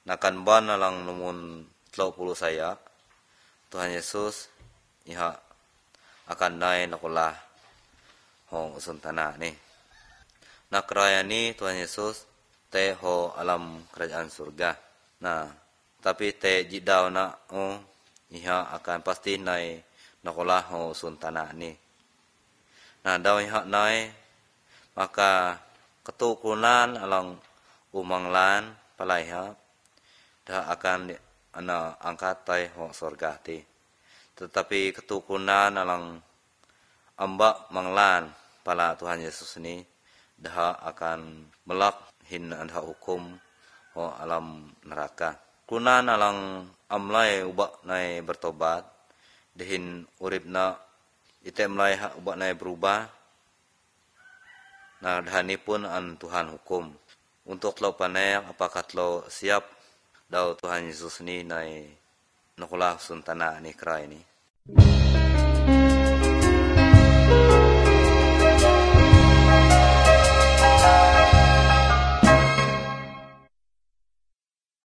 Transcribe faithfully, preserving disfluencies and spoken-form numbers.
nakan ban na lang numun tlaw puluh saya Tuhan Yesus iha akan nai nakulah hong usuntana ni nakraya ni Tuhan Yesus te ho alam kerajaan surga. Nah, tapi te jidaw na oh iha akan pasti nai nakulah ho usuntana ni. Nah, daw iha nai maka ketukunan alang umanglan palaiha dah akan ana angkat tai ho surga ti. Tetapi ketukunan alang amba manglan pala Tuhan Yesus ni dah akan melak hin anda hukum ho alam neraka. Kunan alang amlai ubak nai bertobat dehin uripna ite mlai ubak nai berubah. Nah, dahani pun an Tuhan hukum. Untuk lo panek apakah lo siap daw Tuhan Yesus ni nai nakulah suntana ni krai ni.